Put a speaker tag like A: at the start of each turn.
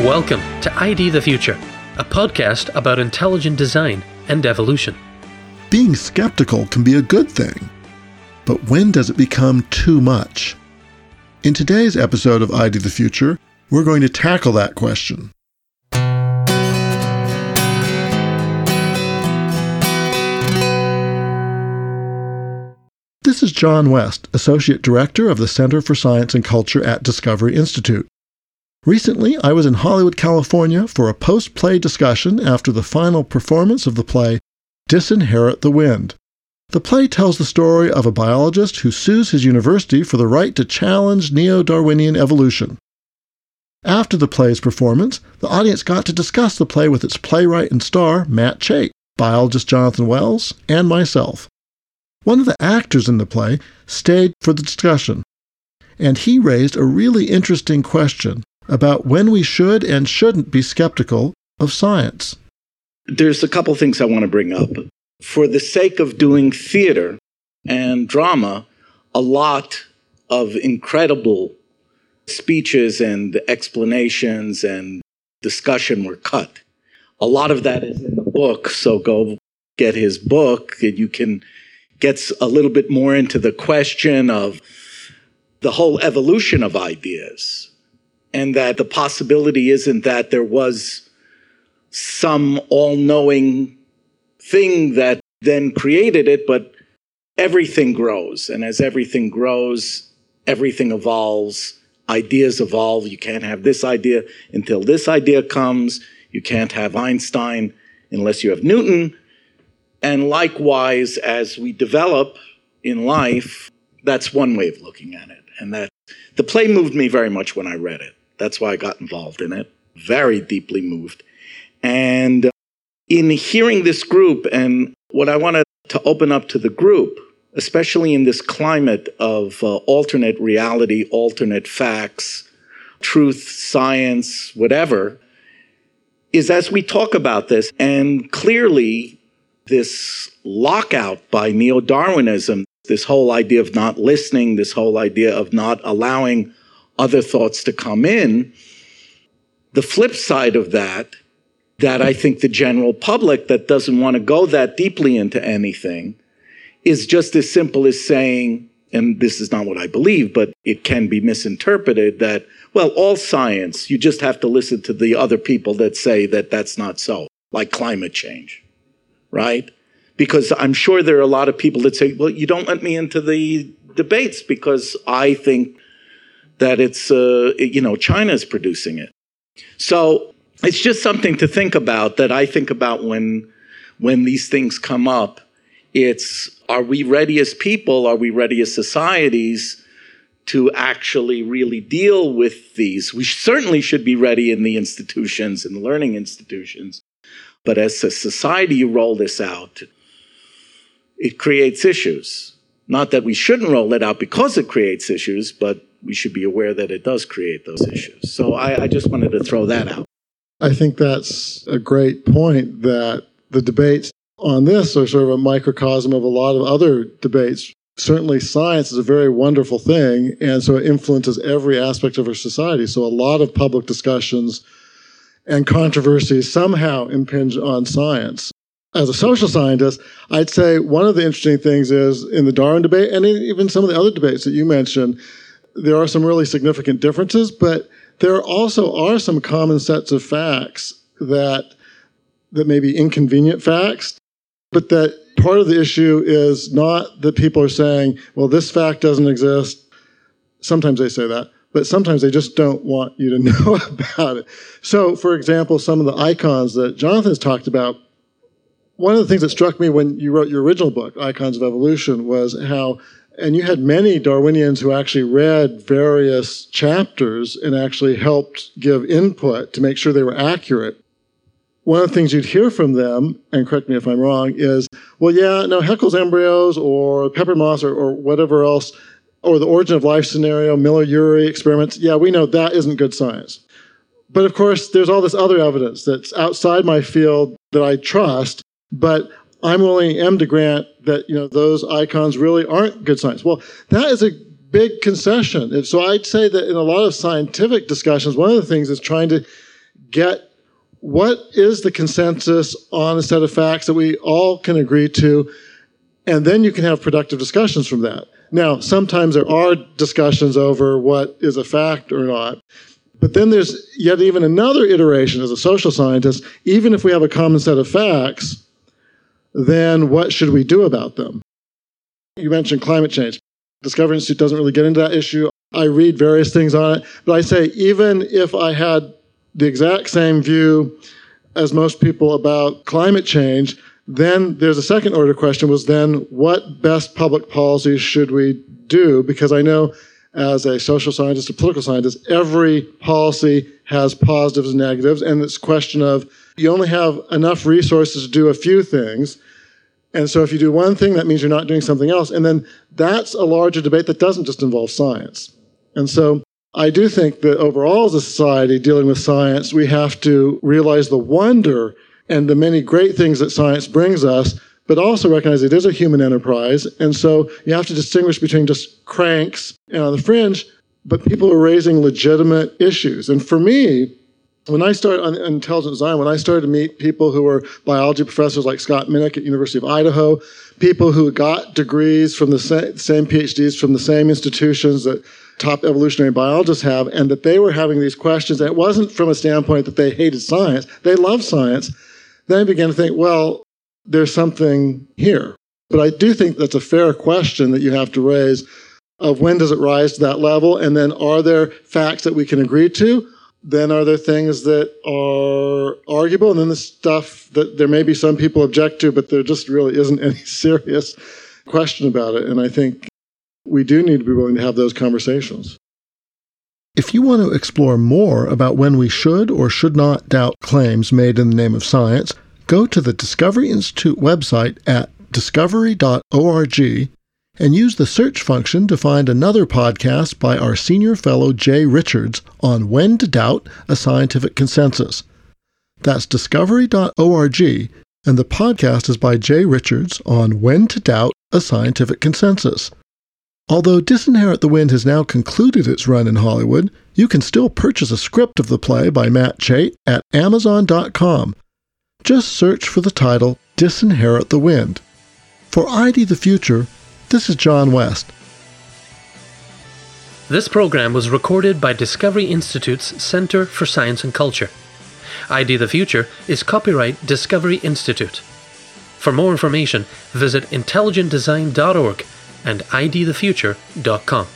A: Welcome to ID the Future, a podcast about intelligent design and evolution.
B: Being skeptical can be a good thing, but when does it become too much? In today's episode of ID the Future, we're going to tackle that question. This is John West, Associate Director of the Center for Science and Culture at Discovery Institute. Recently, I was in Hollywood, California for a post-play discussion after the final performance of the play Disinherit the Wind. The play tells the story of a biologist who sues his university for the right to challenge neo-Darwinian evolution. After the play's performance, the audience got to discuss the play with its playwright and star, Matt Chait, biologist Jonathan Wells, and myself. One of the actors in the play stayed for the discussion, and he raised a really interesting question about when we should and shouldn't be skeptical of science.
C: There's a couple things I want to bring up. For the sake of doing theater and drama, a lot of incredible speeches and explanations and discussion were cut. A lot of that is in the book, so go get his book, and you can get a little bit more into the question of the whole evolution of ideas, and that the possibility isn't that there was some all-knowing thing that then created it, but everything grows. And as everything grows, everything evolves, ideas evolve. You can't have this idea until this idea comes. You can't have Einstein unless you have Newton. And likewise, as we develop in life, that's one way of looking at it. And that the play moved me very much when I read it. That's why I got involved in it. Very deeply moved. And in hearing this group, and what I wanted to open up to the group, especially in this climate of alternate reality, alternate facts, truth, science, whatever, is as we talk about this, and clearly this lockout by neo-Darwinism, this whole idea of not listening, this whole idea of not allowing other thoughts to come in, the flip side of that I think the general public that doesn't want to go that deeply into anything is just as simple as saying, and this is not what I believe, but it can be misinterpreted, that, well, all science, you just have to listen to the other people that say that that's not so, like climate change, right? Because I'm sure there are a lot of people that say, well, you don't let me into the debates because I think that it's, China's producing it. So it's just something to think about, that I think about when these things come up. It's, are we ready as people, are we ready as societies to actually really deal with these? We certainly should be ready in the institutions and the learning institutions. But as a society, you roll this out, it creates issues. Not that we shouldn't roll it out because it creates issues, but we should be aware that it does create those issues. So I just wanted to throw that out.
B: I think that's a great point, that the debates on this are sort of a microcosm of a lot of other debates. Certainly science is a very wonderful thing, and so it influences every aspect of our society. So a lot of public discussions and controversies somehow impinge on science. As a social scientist, I'd say one of the interesting things is in the Darwin debate, and even some of the other debates that you mentioned, there are some really significant differences, but there also are some common sets of facts that may be inconvenient facts, but that part of the issue is not that people are saying, well, this fact doesn't exist. Sometimes they say that, but sometimes they just don't want you to know about it. So, for example, some of the icons that Jonathan's talked about, one of the things that struck me when you wrote your original book, Icons of Evolution, was how, and you had many Darwinians who actually read various chapters and actually helped give input to make sure they were accurate. One of the things you'd hear from them, and correct me if I'm wrong, is, well, yeah, no, Haeckel's embryos or pepper moss or whatever else, or the origin of life scenario, Miller-Urey experiments, yeah, we know that isn't good science. But of course, there's all this other evidence that's outside my field that I trust, but I'm willing to grant that, those icons really aren't good science. Well, that is a big concession. And so I'd say that in a lot of scientific discussions, one of the things is trying to get what is the consensus on a set of facts that we all can agree to, and then you can have productive discussions from that. Now, sometimes there are discussions over what is a fact or not, but then there's yet even another iteration as a social scientist. Even if we have a common set of facts, then what should we do about them? You mentioned climate change. Discovery Institute doesn't really get into that issue. I read various things on it, but I say even if I had the exact same view as most people about climate change, then there's a second order question was then what best public policies should we do? Because I know as a social scientist, a political scientist, every policy has positives and negatives, and it's a question of you only have enough resources to do a few things. And so if you do one thing, that means you're not doing something else. And then that's a larger debate that doesn't just involve science. And so I do think that overall as a society dealing with science, we have to realize the wonder and the many great things that science brings us, but also recognize it is a human enterprise. And so you have to distinguish between just cranks and on the fringe, but people are raising legitimate issues. And for me, when I started on intelligent design, when I started to meet people who were biology professors like Scott Minnick at University of Idaho, people who got degrees from the same PhDs from the same institutions that top evolutionary biologists have, and that they were having these questions, and it wasn't from a standpoint that they hated science, they loved science, then I began to think, well, there's something here. But I do think that's a fair question that you have to raise of when does it rise to that level, and then are there facts that we can agree to? Then are there things that are arguable? And then the stuff that there may be some people object to, but there just really isn't any serious question about it. And I think we do need to be willing to have those conversations.
D: If you want to explore more about when we should or should not doubt claims made in the name of science, go to the Discovery Institute website at discovery.org and use the search function to find another podcast by our senior fellow Jay Richards on When to Doubt a Scientific Consensus. That's discovery.org, and the podcast is by Jay Richards on When to Doubt a Scientific Consensus. Although Disinherit the Wind has now concluded its run in Hollywood, you can still purchase a script of the play by Matt Chait at Amazon.com. Just search for the title Disinherit the Wind. For ID the Future, this is John West.
A: This program was recorded by Discovery Institute's Center for Science and Culture. ID the Future is copyright Discovery Institute. For more information, visit intelligentdesign.org and idthefuture.com.